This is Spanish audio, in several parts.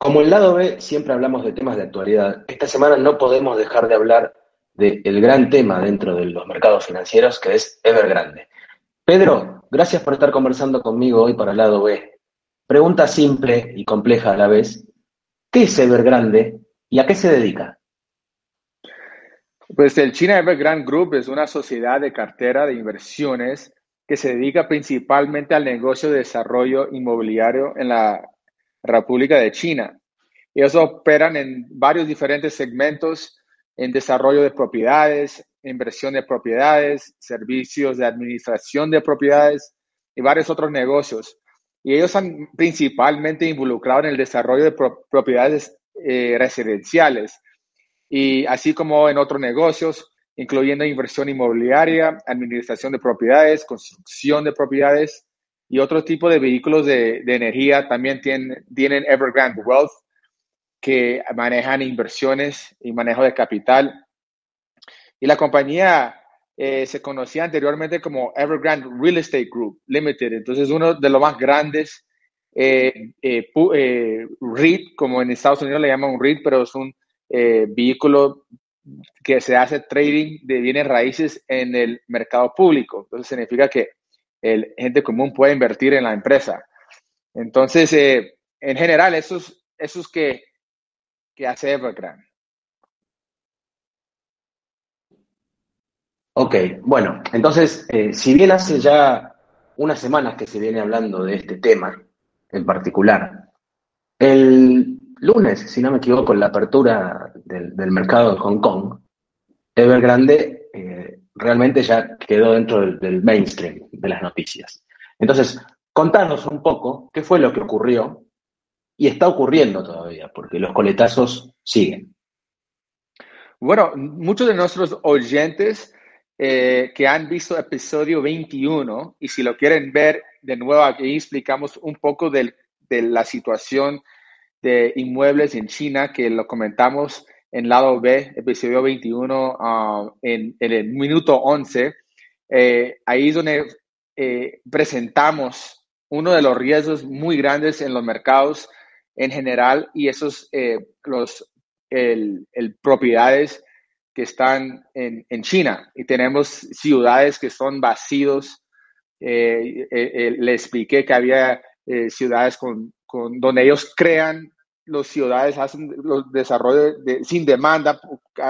Como el lado B siempre hablamos de temas de actualidad, esta semana no podemos dejar de hablar del gran tema dentro de los mercados financieros que es Evergrande. Pedro, gracias por estar conversando conmigo hoy para el lado B. Pregunta simple y compleja a la vez, ¿qué es Evergrande y a qué se dedica? Pues el China Evergrande Group es una sociedad de cartera de inversiones que se dedica principalmente al negocio de desarrollo inmobiliario en la República de China. Ellos operan en varios diferentes segmentos, en desarrollo de propiedades, inversión de propiedades, servicios de administración de propiedades y varios otros negocios. Y ellos han principalmente involucrado en el desarrollo de propiedades residenciales y así como en otros negocios, incluyendo inversión inmobiliaria, administración de propiedades, construcción de propiedades y otro tipo de vehículos de energía. También tienen Evergrande Wealth, que manejan inversiones y manejo de capital. Y la compañía se conocía anteriormente como Evergrande Real Estate Group Limited. Entonces, uno de los más grandes REIT, como en Estados Unidos le llaman un REIT, pero es un vehículo que se hace trading de bienes raíces en el mercado público. Entonces, significa que el gente común puede invertir en la empresa. Entonces, en general, eso es que hace Evergrande. Ok, bueno, entonces, si bien hace ya unas semanas que se viene hablando de este tema en particular, el lunes, si no me equivoco, en la apertura del mercado de Hong Kong, Evergrande realmente ya quedó dentro del mainstream de las noticias. Entonces, contanos un poco qué fue lo que ocurrió y está ocurriendo todavía, porque los coletazos siguen. Bueno, muchos de nuestros oyentes que han visto episodio 21, y si lo quieren ver de nuevo, aquí explicamos un poco de la situación de inmuebles en China, que lo comentamos en lado B, episodio 21, en el minuto 11. Ahí es donde presentamos uno de los riesgos muy grandes en los mercados en general, y esos propiedades que están en China. Y tenemos ciudades que son vacíos. Le expliqué que había ciudades donde ellos crean las ciudades, hacen los desarrollos sin demanda,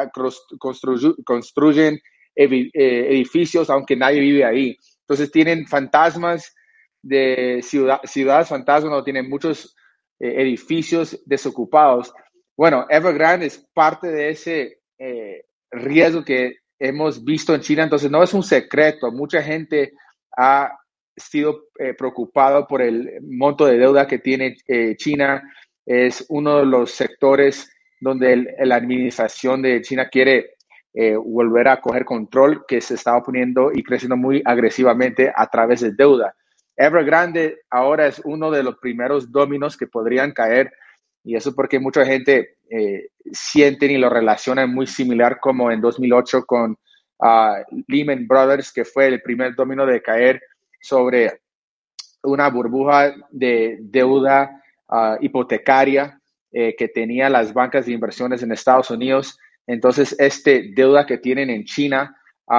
construyen edificios aunque nadie vive ahí. Entonces tienen fantasmas de ciudades fantasmas, no tienen muchos edificios desocupados. Bueno, Evergrande es parte de ese riesgo que hemos visto en China, entonces no es un secreto. Mucha gente ha sido preocupado por el monto de deuda que tiene China. Es uno de los sectores donde la administración de China quiere volver a coger control, que se estaba poniendo y creciendo muy agresivamente a través de deuda. Evergrande ahora es uno de los primeros dominos que podrían caer, y eso porque mucha gente sienten y lo relacionan muy similar como en 2008 con Lehman Brothers, que fue el primer domino de caer sobre una burbuja de deuda hipotecaria que tenía las bancas de inversiones en Estados Unidos. Entonces, deuda que tienen en China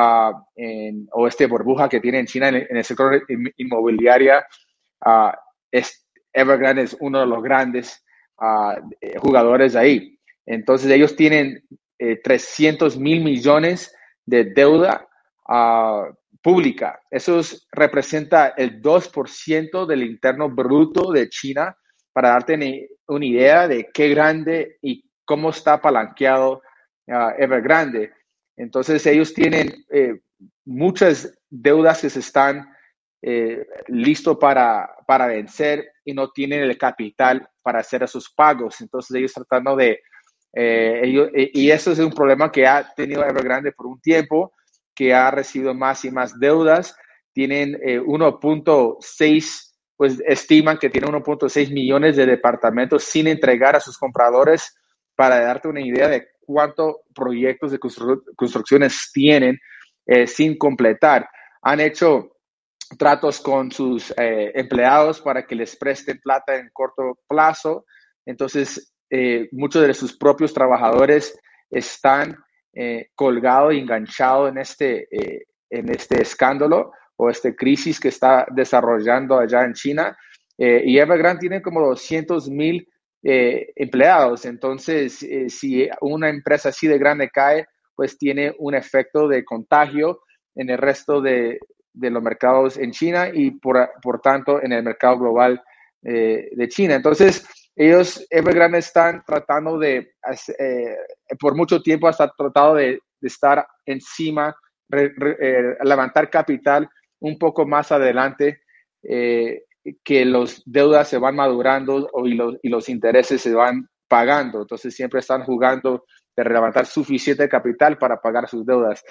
o burbuja que tienen en China en el sector inmobiliario, uh, Evergrande es uno de los grandes jugadores ahí. Entonces, ellos tienen 300 mil millones de deuda pública. Representa el 2% del interno bruto de China, para darte una idea de qué grande y cómo está apalanqueado Evergrande. Entonces, ellos tienen muchas deudas que se están listos para vencer y no tienen el capital para hacer esos pagos. Entonces, ellos tratando y eso es un problema que ha tenido Evergrande por un tiempo, que ha recibido más y más deudas. Tienen 1.6, pues estiman que tienen 1.6 millones de departamentos sin entregar a sus compradores, para darte una idea de cuántos proyectos de construcciones tienen sin completar. Han hecho tratos con sus empleados para que les presten plata en corto plazo, Entonces, muchos de sus propios trabajadores están colgados y enganchados en este escándalo o esta crisis que está desarrollando allá en China. Y Evergrande tiene como 200,000 empleados. Entonces, si una empresa así de grande cae, pues tiene un efecto de contagio en el resto de los mercados en China y por tanto en el mercado global de China. Entonces, Evergrande están tratando por mucho tiempo hasta tratado de estar encima, levantar capital un poco más adelante, que los deudas se van madurando y los intereses se van pagando. Entonces, siempre están jugando de levantar suficiente capital para pagar sus deudas.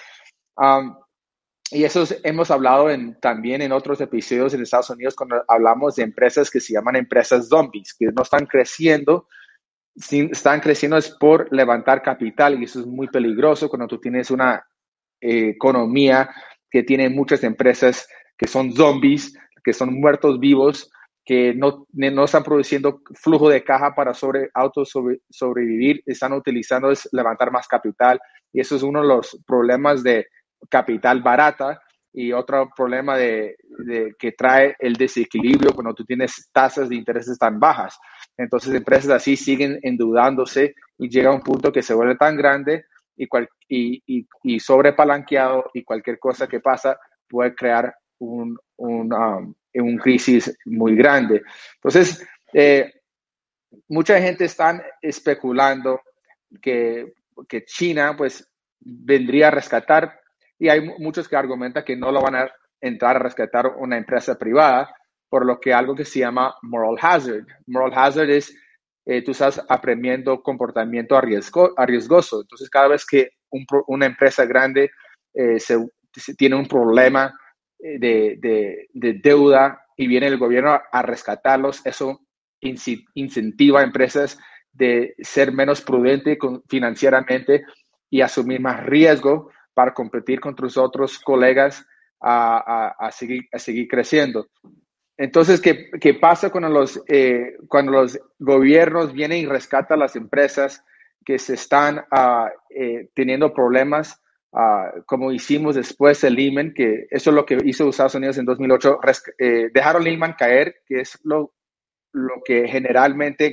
Y eso hemos hablado también en otros episodios en Estados Unidos cuando hablamos de empresas que se llaman empresas zombies, que no están creciendo, están creciendo es por levantar capital y eso es muy peligroso cuando tú tienes una economía que tiene muchas empresas que son zombies, que son muertos vivos, que no están produciendo flujo de caja para sobrevivir, están utilizando es levantar más capital y eso es uno de los problemas de capital barata y otro problema que trae el desequilibrio cuando tú tienes tasas de intereses tan bajas. Entonces, empresas así siguen endeudándose y llega a un punto que se vuelve tan grande y sobrepalanqueado y cualquier cosa que pasa puede crear un crisis muy grande. Entonces, mucha gente está especulando que China pues vendría a rescatar y hay muchos que argumentan que no lo van a entrar a rescatar una empresa privada, por lo que algo que se llama moral hazard. Moral hazard es, tú estás aprendiendo comportamiento arriesgoso. Entonces, cada vez que una empresa grande tiene un problema de deuda y viene el gobierno a rescatarlos, eso incentiva a empresas de ser menos prudente financieramente y asumir más riesgo para competir contra sus otros colegas a seguir creciendo. Entonces, ¿qué pasa cuando los gobiernos vienen y rescatan a las empresas que se están teniendo problemas, como hicimos después de Lehman, que eso es lo que hizo Estados Unidos en 2008, dejaron Lehman caer, que es lo que generalmente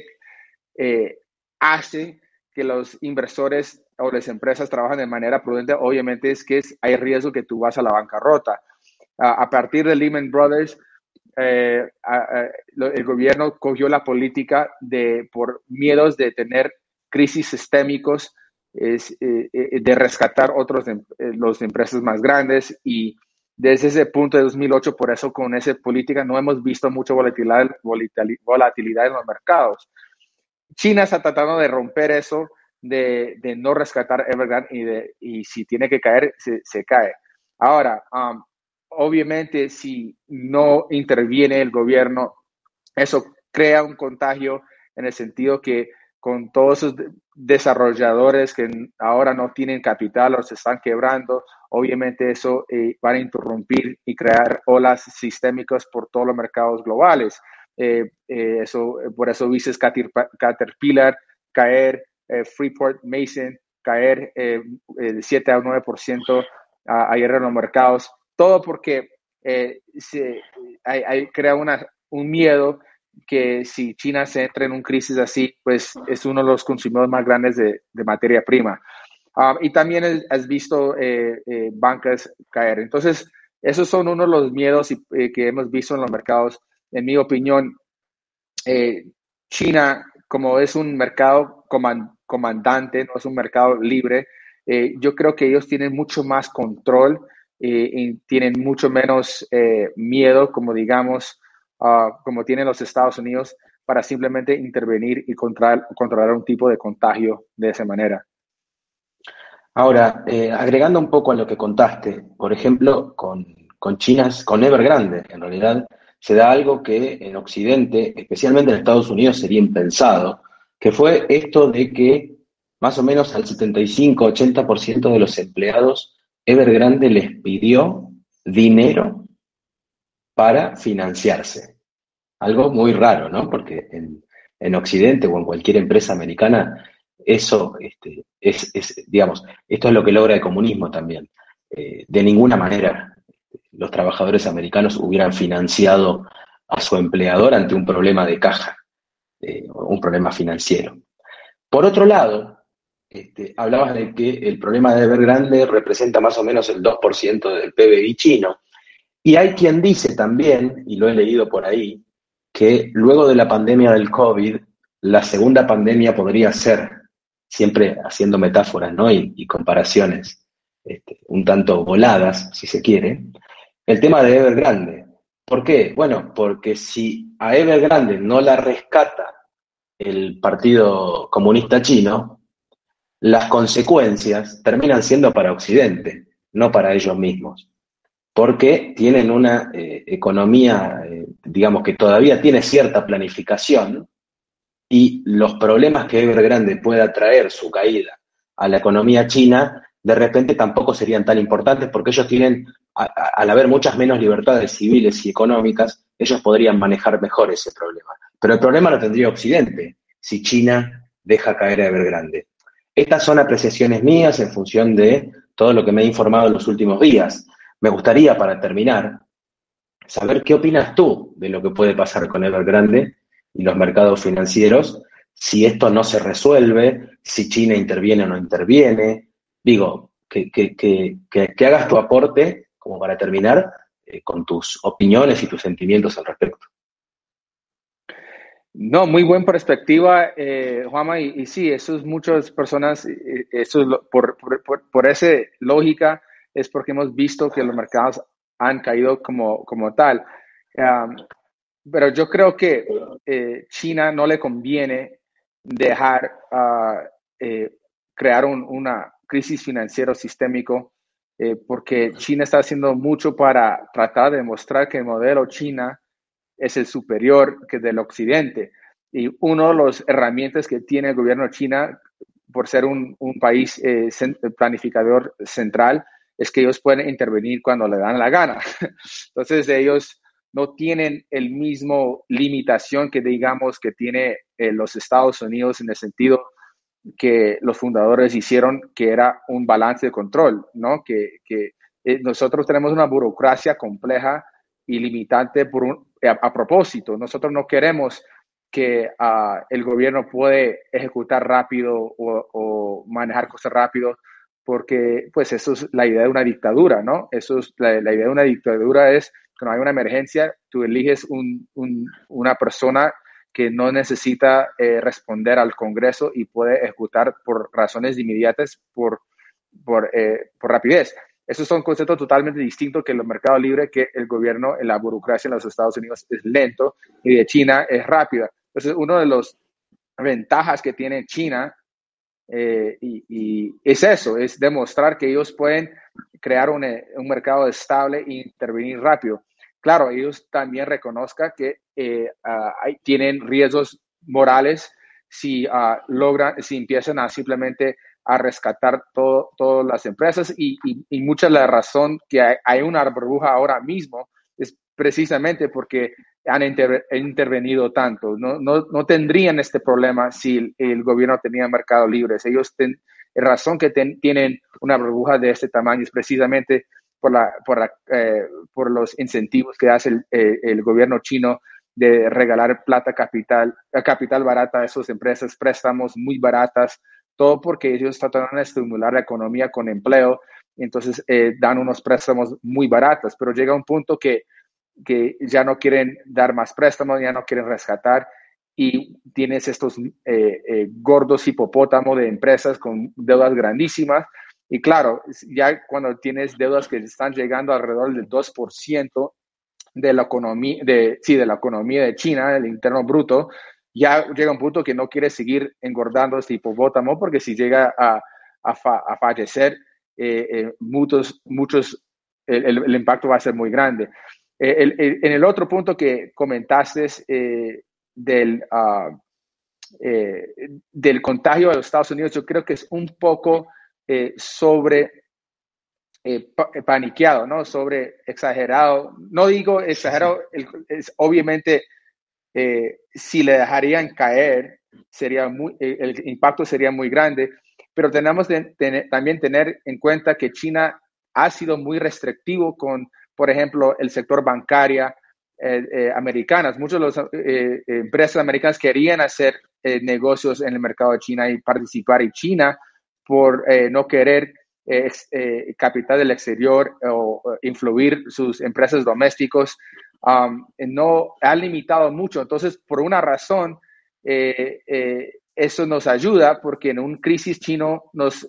hace que los inversores o las empresas trabajan de manera prudente, obviamente es que hay riesgo que tú vas a la bancarrota. A partir de Lehman Brothers, el gobierno cogió la política por miedos de tener crisis sistémicos, de rescatar las empresas más grandes y desde ese punto de 2008, por eso con esa política no hemos visto mucha volatilidad en los mercados. China está tratando de romper eso, de no rescatar Evergrande y si tiene que caer, se cae. Ahora, obviamente, si no interviene el gobierno, eso crea un contagio en el sentido que con todos esos desarrolladores que ahora no tienen capital o se están quebrando, obviamente eso va a interrumpir y crear olas sistémicas por todos los mercados globales. Por eso viste Caterpillar caer, Freeport Mason caer de 7 a 9% ayer en los mercados, todo porque crea un miedo que si China se entra en una crisis así, pues es uno de los consumidores más grandes de materia prima. Y también has visto bancas caer. Entonces, esos son uno de los miedos que hemos visto en los mercados. En mi opinión, China, como es un mercado comandante, no es un mercado libre, yo creo que ellos tienen mucho más control y tienen mucho menos miedo, como digamos, como tienen los Estados Unidos, para simplemente intervenir y controlar un tipo de contagio de esa manera. Ahora, agregando un poco a lo que contaste, por ejemplo, con Evergrande, en realidad se da algo que en Occidente, especialmente en Estados Unidos, sería impensado, que fue esto de que más o menos al 75-80% de los empleados, Evergrande les pidió dinero para financiarse. Algo muy raro, ¿no? Porque en Occidente o en cualquier empresa americana, eso digamos, esto es lo que logra el comunismo también. De ninguna manera los trabajadores americanos hubieran financiado a su empleador ante un problema de caja, un problema financiero. Por otro lado, hablabas de que el problema de Evergrande representa más o menos el 2% del PBI chino. Y hay quien dice también, y lo he leído por ahí, que luego de la pandemia del COVID, la segunda pandemia podría ser, siempre haciendo metáforas, ¿no? y comparaciones un tanto voladas, si se quiere, el tema de Evergrande. ¿Por qué? Bueno, porque si a Evergrande no la rescata el Partido Comunista Chino, las consecuencias terminan siendo para Occidente, no para ellos mismos, porque tienen una economía, digamos, que todavía tiene cierta planificación, y los problemas que Evergrande pueda traer su caída a la economía china, de repente tampoco serían tan importantes, porque ellos tienen, al haber muchas menos libertades civiles y económicas, ellos podrían manejar mejor ese problema. Pero el problema lo tendría Occidente si China deja caer a Evergrande. Estas son apreciaciones mías en función de todo lo que me he informado en los últimos días. Me gustaría, para terminar, saber qué opinas tú de lo que puede pasar con Evergrande y los mercados financieros, si esto no se resuelve, si China interviene o no interviene. Digo, que hagas tu aporte, como para terminar, con tus opiniones y tus sentimientos al respecto. No, muy buena perspectiva, Juanma, y sí, eso es muchas personas, eso es por esa lógica, es porque hemos visto que los mercados han caído como tal. Um, pero yo creo que China no le conviene dejar crear una crisis financiera sistémico, porque China está haciendo mucho para tratar de demostrar que el modelo China es el superior que del occidente. Y una de las herramientas que tiene el gobierno de China, por ser un país planificador central, es que ellos pueden intervenir cuando le dan la gana. Entonces ellos no tienen el mismo limitación que digamos que tiene los Estados Unidos, en el sentido que los fundadores hicieron, que era un balance de control, ¿no? Que nosotros tenemos una burocracia compleja y limitante a propósito. Nosotros no queremos que el gobierno puede ejecutar rápido o manejar cosas rápido, porque pues eso es la idea de una dictadura, ¿no? Eso es la idea de una dictadura, es cuando hay una emergencia, tú eliges una persona que no necesita responder al Congreso y puede ejecutar por razones inmediatas, por rapidez. Esos son conceptos totalmente distintos que los mercados libres, que el gobierno, la burocracia en los Estados Unidos es lento y de China es rápida. Entonces, una de las ventajas que tiene China y es eso, es demostrar que ellos pueden crear un mercado estable e intervenir rápido. Claro, ellos también reconozcan que tienen riesgos morales si si empiezan a simplemente a rescatar todas las empresas, y mucha de la razón que hay una burbuja ahora mismo es precisamente porque han intervenido tanto. No tendrían este problema si el gobierno tenía mercados libres. Ellos la razón que tienen una burbuja de este tamaño es precisamente por los incentivos que hace el gobierno chino de regalar capital barata a esas empresas, préstamos muy baratas, todo porque ellos tratan de estimular la economía con empleo. Entonces dan unos préstamos muy baratos, pero llega un punto que ya no quieren dar más préstamos, ya no quieren rescatar, y tienes estos gordos hipopótamos de empresas con deudas grandísimas. Y claro, ya cuando tienes deudas que están llegando alrededor del 2% de la economía de la economía de China, el interno bruto, ya llega un punto que no quiere seguir engordando este hipopótamo, porque si llega a fallecer, el impacto va a ser muy grande. En el otro punto que comentaste del contagio de los Estados Unidos, yo creo que es un poco paniqueado, ¿no? Sobre exagerado. No digo exagerado, es obviamente si le dejarían caer, el impacto sería muy grande, pero tenemos que también tener en cuenta que China ha sido muy restrictivo con, por ejemplo, el sector bancario americanas. Muchas de las empresas americanas querían hacer negocios en el mercado de China y participar en China por no querer capital del exterior o influir sus empresas domésticos. No ha limitado mucho. Entonces, por una razón, eso nos ayuda porque en un crisis chino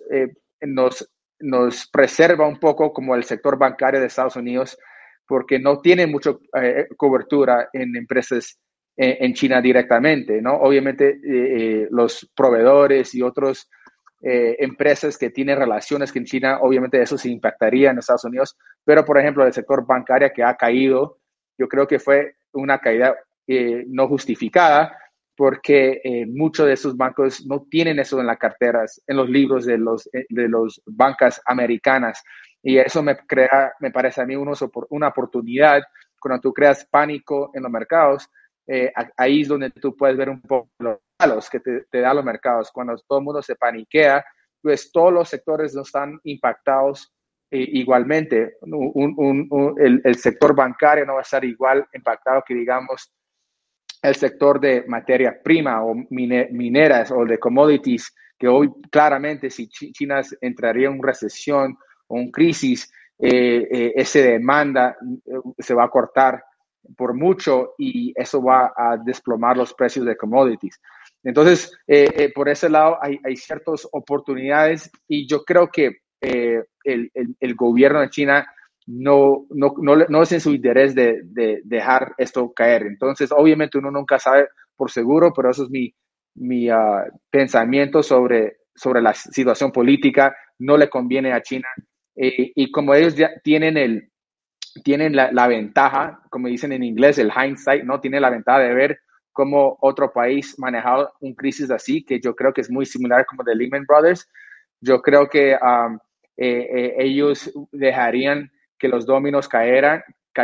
nos preserva un poco como el sector bancario de Estados Unidos porque no tiene mucha cobertura en empresas en China directamente, ¿no? Obviamente los proveedores y otros empresas que tienen relaciones que en China, obviamente eso se impactaría en Estados Unidos, pero por ejemplo el sector bancario que ha caído, yo creo que fue una caída no justificada porque muchos de esos bancos no tienen eso en las carteras, en los libros de los bancas americanas. Y eso me parece a mí una oportunidad cuando tú creas pánico en los mercados. Ahí es donde tú puedes ver un poco los malos que te dan los mercados. Cuando todo el mundo se paniquea, pues todos los sectores no están impactados igualmente. El sector bancario no va a estar igual impactado que, digamos, el sector de materia prima o mineras o de commodities, que hoy claramente si China entraría en una recesión o una crisis, esa demanda se va a cortar por mucho y eso va a desplomar los precios de commodities. Entonces, por ese lado hay ciertas oportunidades y yo creo que el gobierno de China no es en su interés de dejar esto caer. Entonces, obviamente uno nunca sabe por seguro, pero eso es mi pensamiento sobre la situación política. No le conviene a China. Y como ellos ya tienen la ventaja, como dicen en inglés, el hindsight, ¿no? Tiene la ventaja de ver cómo otro país manejado un crisis así, que yo creo que es muy similar como de Lehman Brothers. Yo creo que ellos dejarían que los dominos caerían,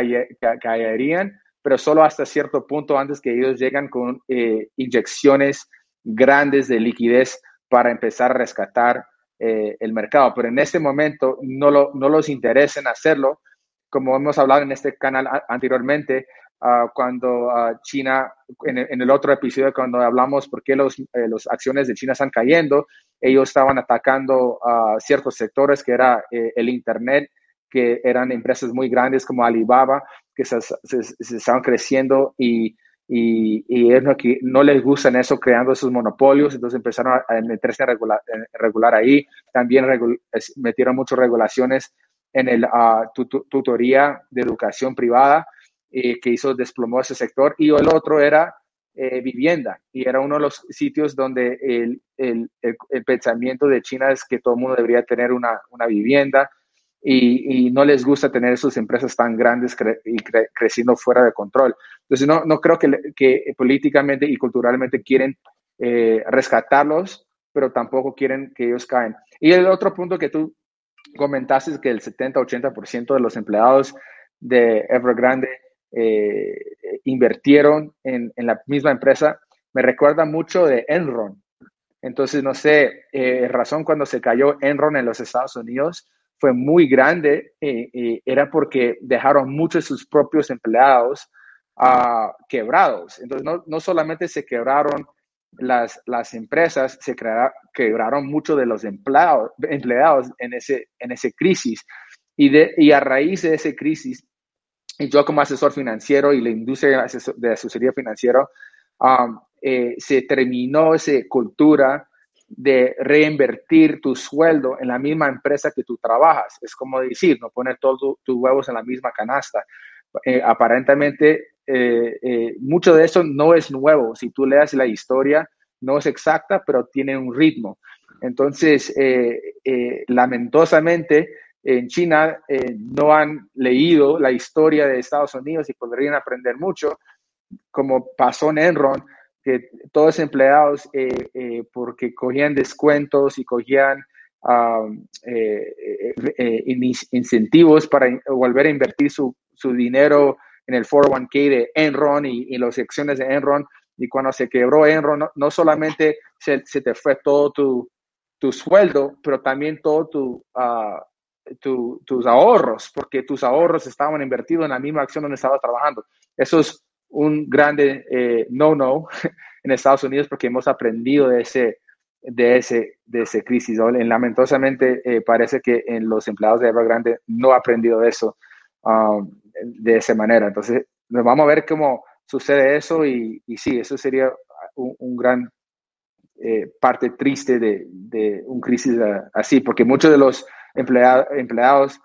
pero solo hasta cierto punto antes que ellos llegan con inyecciones grandes de liquidez para empezar a rescatar el mercado. Pero en este momento no los interesa en hacerlo, como hemos hablado en este canal anteriormente, cuando China, en el otro episodio, cuando hablamos por qué las acciones de China están cayendo, ellos estaban atacando a ciertos sectores que era el Internet, que eran empresas muy grandes como Alibaba, que se estaban creciendo y no les gustan eso, creando esos monopolios, entonces empezaron a meterse a regular ahí. También metieron muchas regulaciones en el tutoría de educación privada que desplomó ese sector. Y el otro era vivienda, y era uno de los sitios donde el pensamiento de China es que todo el mundo debería tener una vivienda y no les gusta tener sus empresas tan grandes creciendo fuera de control. Entonces no creo que políticamente y culturalmente quieren rescatarlos, pero tampoco quieren que ellos caen. Y el otro punto que tú comentaste es que el 70-80% de los empleados de Evergrande invirtieron en la misma empresa. Me recuerda mucho de Enron. Entonces, no sé, razón cuando se cayó Enron en los Estados Unidos fue muy grande, era porque dejaron muchos de sus propios empleados quebrados. Entonces, no solamente se quebraron las empresas, se quebraron muchos de los empleados en ese crisis. Y a raíz de esa crisis, y yo como asesor financiero y la industria de asesoría financiera, se terminó esa cultura de reinvertir tu sueldo en la misma empresa que tú trabajas. Es como decir, no poner todos tus huevos en la misma canasta. Aparentemente, mucho de eso no es nuevo. Si tú leas la historia, no es exacta, pero tiene un ritmo. Entonces, lamentosamente, en China no han leído la historia de Estados Unidos y podrían aprender mucho, como pasó en Enron, que todos empleados, porque cogían descuentos y cogían incentivos para volver a invertir su dinero en el 401k de Enron y las acciones de Enron. Y cuando se quebró Enron, no solamente se te fue todo tu sueldo, pero también todo tus ahorros, porque tus ahorros estaban invertidos en la misma acción donde estabas trabajando. Eso es un grande no en Estados Unidos, porque hemos aprendido de ese crisis. Lamentosamente, parece que en los empleados de Evergrande no ha aprendido de eso de esa manera. Entonces, nos vamos a ver cómo sucede eso y sí, eso sería un gran parte triste de un crisis así, porque muchos de los empleados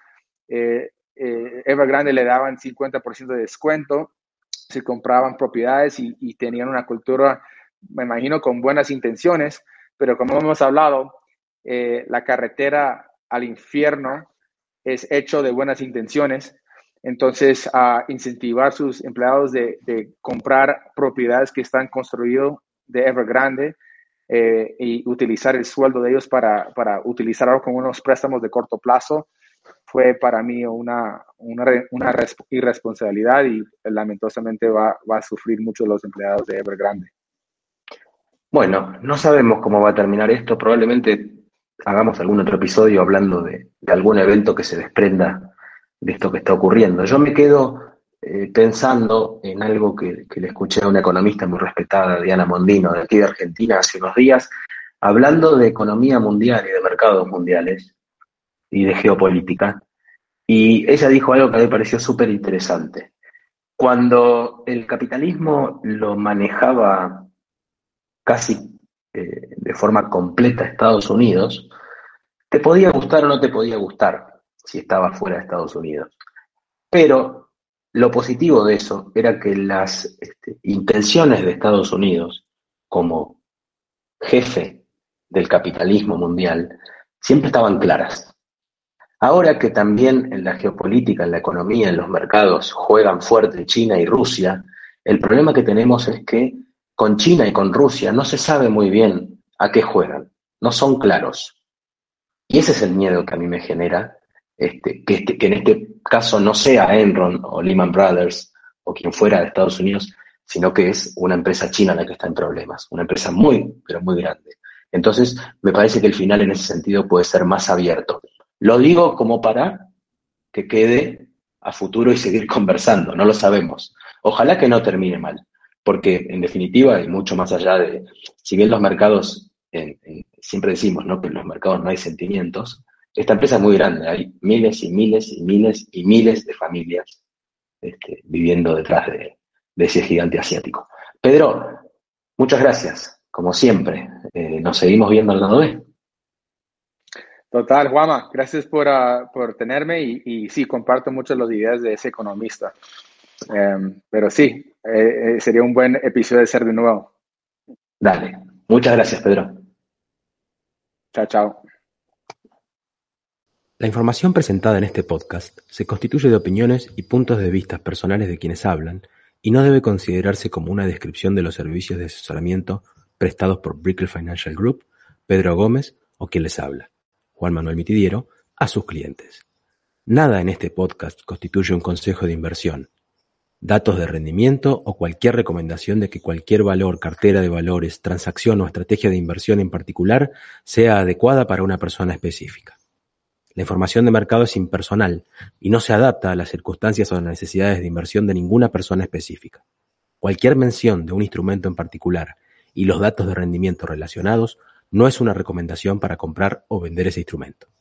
Evergrande le daban 50% de descuento, se compraban propiedades y tenían una cultura, me imagino, con buenas intenciones, pero como hemos hablado, la carretera al infierno es hecho de buenas intenciones. Entonces, incentivar a sus empleados de comprar propiedades que están construidas de Evergrande y utilizar el sueldo de ellos para utilizarlo con unos préstamos de corto plazo fue para mí una irresponsabilidad y lamentosamente va a sufrir mucho los empleados de Evergrande. Bueno, no sabemos cómo va a terminar esto. Probablemente hagamos algún otro episodio hablando de algún evento que se desprenda de esto que está ocurriendo. Yo me quedo pensando en algo que le escuché a una economista muy respetada, Diana Mondino, de aquí de Argentina, hace unos días, hablando de economía mundial y de mercados mundiales y de geopolítica. Y ella dijo algo que a mí me pareció súper interesante. Cuando el capitalismo lo manejaba casi de forma completa Estados Unidos, te podía gustar o no te podía gustar si estabas fuera de Estados Unidos. Pero lo positivo de eso era que las intenciones de Estados Unidos como jefe del capitalismo mundial siempre estaban claras. Ahora que también en la geopolítica, en la economía, en los mercados juegan fuerte China y Rusia, el problema que tenemos es que con China y con Rusia no se sabe muy bien a qué juegan, no son claros. Y ese es el miedo que a mí me genera, que en este caso no sea Enron o Lehman Brothers o quien fuera de Estados Unidos, sino que es una empresa china la que está en problemas, una empresa muy, pero muy grande. Entonces, me parece que el final en ese sentido puede ser más abierto. Lo digo como para que quede a futuro y seguir conversando, no lo sabemos. Ojalá que no termine mal, porque en definitiva, y mucho más allá de, si bien los mercados, siempre decimos, ¿no?, que en los mercados no hay sentimientos, esta empresa es muy grande, hay miles y miles y miles y miles de familias viviendo detrás de ese gigante asiático. Pedro, muchas gracias, como siempre. Nos seguimos viendo al lado B. Total, Juanma, gracias por tenerme y sí, comparto mucho las ideas de ese economista. Pero sí, sería un buen episodio de ser de nuevo. Dale, muchas gracias, Pedro. Chao, chao. La información presentada en este podcast se constituye de opiniones y puntos de vista personales de quienes hablan y no debe considerarse como una descripción de los servicios de asesoramiento prestados por Brickell Financial Group, Pedro Gómez o quien les habla, Juan Manuel Mitidiero, a sus clientes. Nada en este podcast constituye un consejo de inversión, datos de rendimiento o cualquier recomendación de que cualquier valor, cartera de valores, transacción o estrategia de inversión en particular sea adecuada para una persona específica. La información de mercado es impersonal y no se adapta a las circunstancias o a las necesidades de inversión de ninguna persona específica. Cualquier mención de un instrumento en particular y los datos de rendimiento relacionados no es una recomendación para comprar o vender ese instrumento.